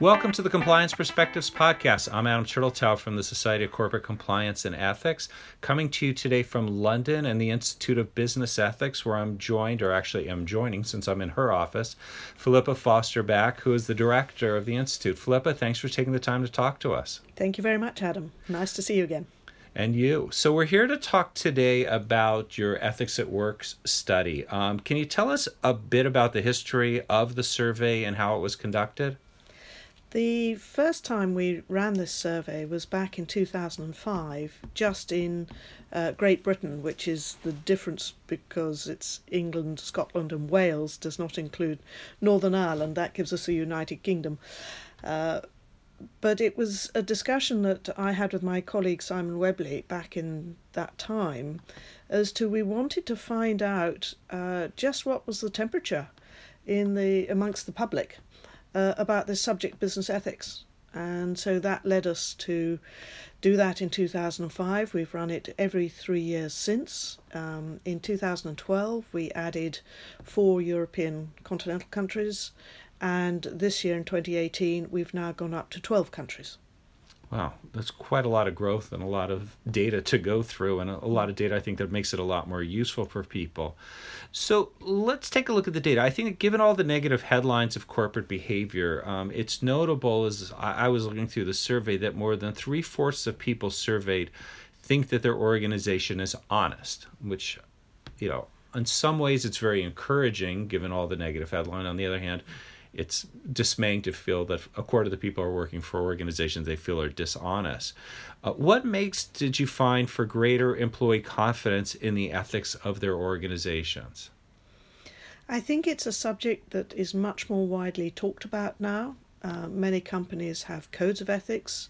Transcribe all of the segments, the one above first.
Welcome to the Compliance Perspectives Podcast. I'm Adam Turtletaub from the Society of Corporate Compliance and Ethics, coming to you today from London and the Institute of Business Ethics, where I'm joining since I'm in her office, Philippa Foster-Back, who is the director of the Institute. Philippa, thanks for taking the time to talk to us. Thank you very much, Adam. Nice to see you again. And you. So we're here to talk today about your Ethics at Work study. Can you tell us a bit about the history of the survey and how it was conducted? The first time we ran this survey was back in 2005, just in Great Britain, which is the difference because it's England, Scotland and Wales, does not include Northern Ireland. That gives us the United Kingdom. But it was a discussion that I had with my colleague Simon Webley back in that time as to we wanted to find out just what was the temperature amongst the public about this subject, business ethics. And so that led us to do that in 2005. We've run it every 3 years since. In 2012, we added 4 European continental countries. And this year in 2018, we've now gone up to 12 countries. Wow, that's quite a lot of growth and a lot of data to go through, and a lot of data I think that makes it a lot more useful for people. So let's take a look at the data. I think that given all the negative headlines of corporate behavior, it's notable as I was looking through the survey that more than 3/4 of people surveyed think that their organization is honest, which, in some ways it's very encouraging given all the negative headline. On the other hand, it's dismaying to feel that a quarter of the people are working for organizations they feel are dishonest. What did you find for greater employee confidence in the ethics of their organizations? I think it's a subject that is much more widely talked about now. Many companies have codes of ethics,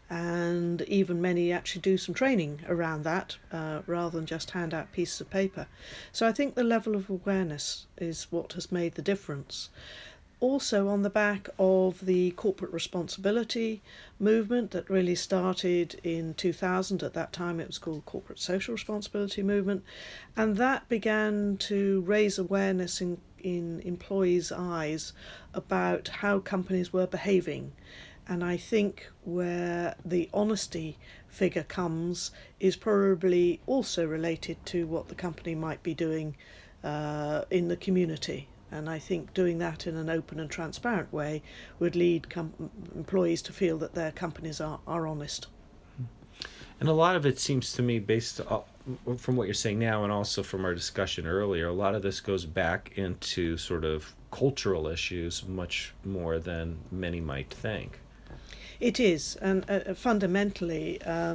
and even many actually do some training around that rather than just hand out pieces of paper. So I think the level of awareness is what has made the difference. Also on the back of the corporate responsibility movement that really started in 2000. At that time it was called Corporate Social Responsibility Movement, and that began to raise awareness in employees' eyes about how companies were behaving. And I think where the honesty figure comes is probably also related to what the company might be doing in the community. And I think doing that in an open and transparent way would lead employees to feel that their companies are honest. And a lot of it seems to me, based from what you're saying now and also from our discussion earlier, a lot of this goes back into sort of cultural issues much more than many might think. It is, and fundamentally,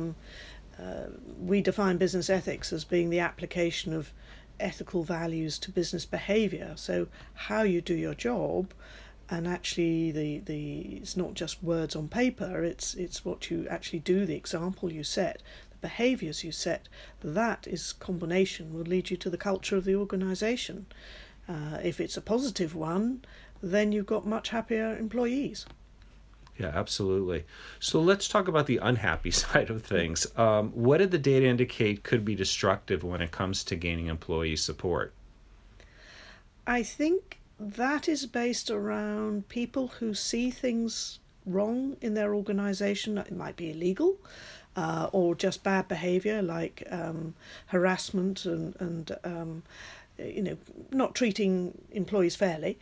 we define business ethics as being the application of ethical values to business behaviour. So how you do your job, and actually it's not just words on paper, it's what you actually do, the example you set, the behaviours you set. That is combination will lead you to the culture of the organisation. If it's a positive one, then you've got much happier employees. Yeah, absolutely. So let's talk about the unhappy side of things. What did the data indicate could be destructive when it comes to gaining employee support? I think that is based around people who see things wrong in their organisation. It might be illegal or just bad behaviour like harassment and not treating employees fairly.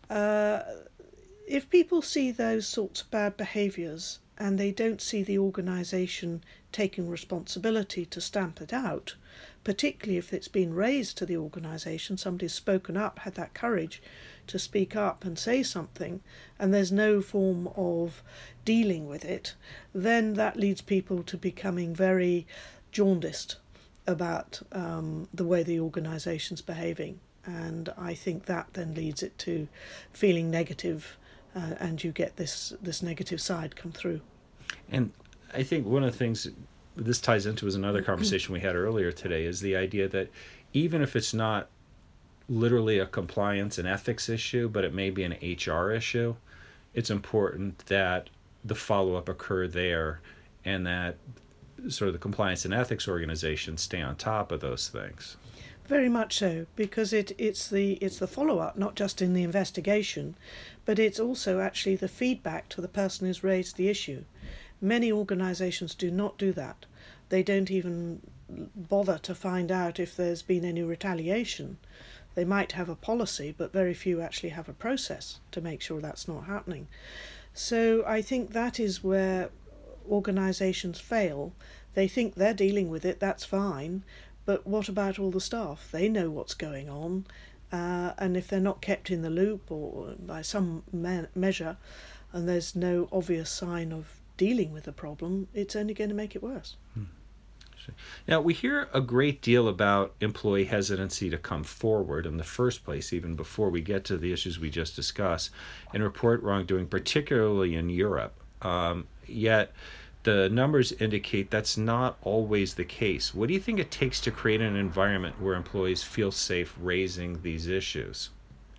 If people see those sorts of bad behaviours and they don't see the organisation taking responsibility to stamp it out, particularly if it's been raised to the organisation, somebody's spoken up, had that courage to speak up and say something, and there's no form of dealing with it, then that leads people to becoming very jaundiced about the way the organisation's behaving. And I think that then leads it to feeling negative, and you get this negative side come through. And I think one of the things this ties into is another conversation we had earlier today, is the idea that even if it's not literally a compliance and ethics issue, but it may be an HR issue, it's important that the follow-up occur there and that sort of the compliance and ethics organizations stay on top of those things. Very much so, because it's the follow up, not just in the investigation, but it's also actually the feedback to the person who's raised the issue. Many organisations do not do that. They don't even bother to find out if there's been any retaliation. They might have a policy, but very few actually have a process to make sure that's not happening. So I think that is where organisations fail. They think they're dealing with it, that's fine, but what about all the staff? They know what's going on, and if they're not kept in the loop or by some measure, and there's no obvious sign of dealing with the problem, it's only going to make it worse. Now, we hear a great deal about employee hesitancy to come forward in the first place, even before we get to the issues we just discussed, and report wrongdoing, particularly in Europe. Yet, the numbers indicate that's not always the case. What do you think it takes to create an environment where employees feel safe raising these issues?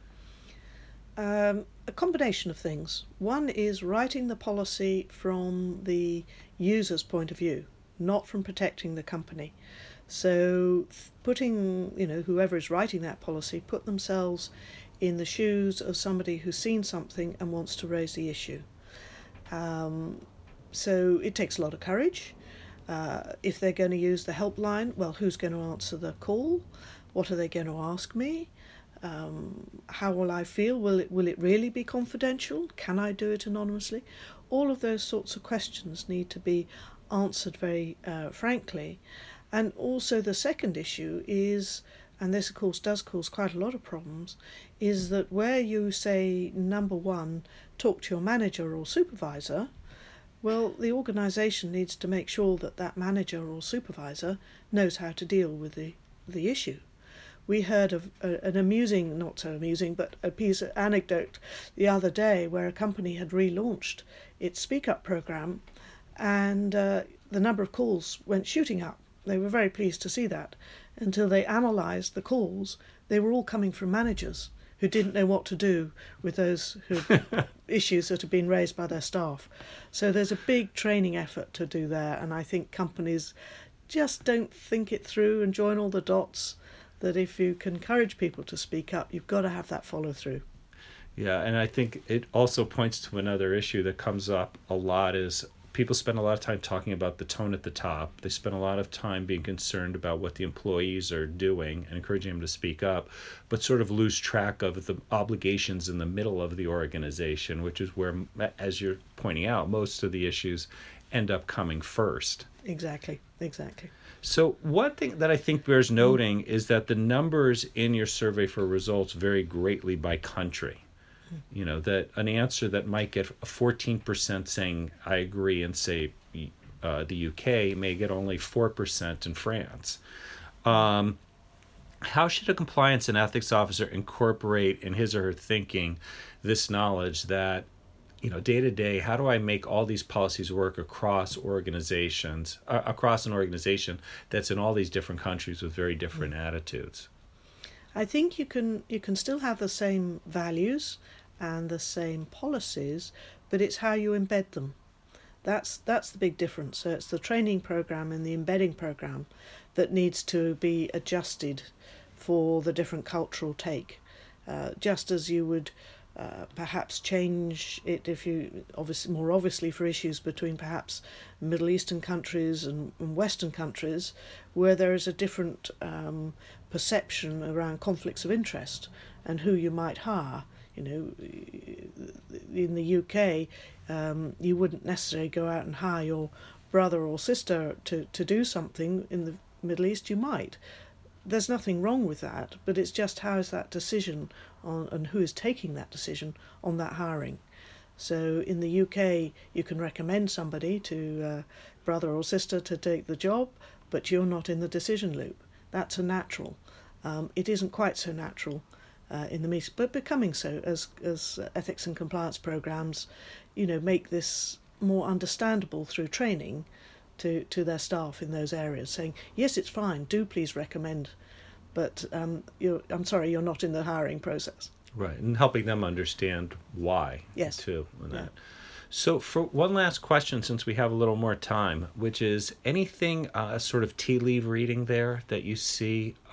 A combination of things. One is writing the policy from the user's point of view, not from protecting the company. So putting, whoever is writing that policy, put themselves in the shoes of somebody who's seen something and wants to raise the issue. So it takes a lot of courage. If they're going to use the helpline, well, who's going to answer the call? What are they going to ask me? How will I feel? Will it really be confidential? Can I do it anonymously? All of those sorts of questions need to be answered very frankly. And also the second issue is, and this of course does cause quite a lot of problems, is that where you say, number one, talk to your manager or supervisor, well, the organisation needs to make sure that that manager or supervisor knows how to deal with the issue. We heard of an amusing, not so amusing, but a piece of anecdote the other day where a company had relaunched its Speak Up programme, and the number of calls went shooting up. They were very pleased to see that. Until they analysed the calls, they were all coming from managers who didn't know what to do with those issues that have been raised by their staff. So there's a big training effort to do there, and I think companies just don't think it through and join all the dots, that if you can encourage people to speak up, you've got to have that follow through. Yeah, and I think it also points to another issue that comes up a lot is people spend a lot of time talking about the tone at the top. They spend a lot of time being concerned about what the employees are doing and encouraging them to speak up, but sort of lose track of the obligations in the middle of the organization, which is where, as you're pointing out, most of the issues end up coming first. Exactly. So one thing that I think bears noting is that the numbers in your survey for results vary greatly by country. That an answer that might get a 14% saying I agree and say the UK may get only 4% in France. How should a compliance and ethics officer incorporate in his or her thinking this knowledge that, day to day, how do I make all these policies work across organizations, across an organization that's in all these different countries with very different attitudes? I think you can still have the same values and the same policies, but it's how you embed them. That's the big difference. So it's the training program and the embedding program that needs to be adjusted for the different cultural take. Just as you would perhaps change it if you more obviously for issues between perhaps Middle Eastern countries and Western countries where there is a different perception around conflicts of interest and who you might hire. In the UK, you wouldn't necessarily go out and hire your brother or sister to do something. In the Middle East, you might. There's nothing wrong with that, but it's just how is that decision on, and who is taking that decision on that hiring. So in the UK, you can recommend somebody to brother or sister to take the job, but you're not in the decision loop. That's a natural. It isn't quite so natural in the East, but becoming so as ethics and compliance programs, make this more understandable through training to their staff in those areas, saying, yes, it's fine, do please recommend, but I'm sorry, you're not in the hiring process. Right, and helping them understand why, yes, too. And yeah. that. So for one last question, since we have a little more time, which is anything sort of tea leaf reading there that you see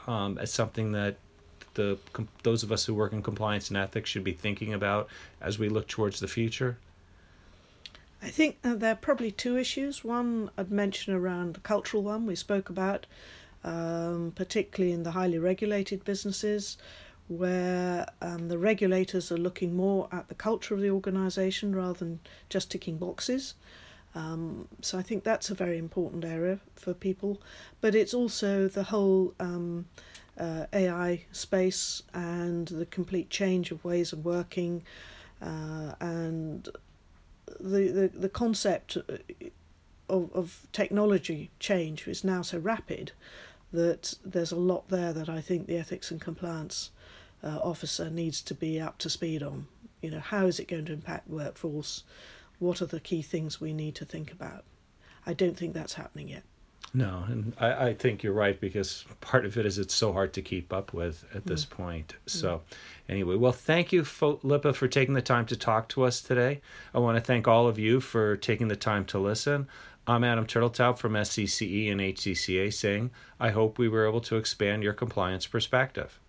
as something that those of us who work in compliance and ethics should be thinking about as we look towards the future? I think there are probably two issues. One I'd mention around the cultural one we spoke about, particularly in the highly regulated businesses, where the regulators are looking more at the culture of the organisation rather than just ticking boxes. So I think that's a very important area for people. But it's also the whole AI space and the complete change of ways of working, and the concept of technology change is now so rapid that there's a lot there that I think the ethics and compliance officer needs to be up to speed on. You know, how is it going to impact workforce? What are the key things we need to think about? I don't think that's happening yet. No, and I think you're right, because part of it is it's so hard to keep up with at this point. So anyway, well, thank you, Philippa, for taking the time to talk to us today. I want to thank all of you for taking the time to listen. I'm Adam Turteltaub from SCCE and HCCA saying, I hope we were able to expand your compliance perspective.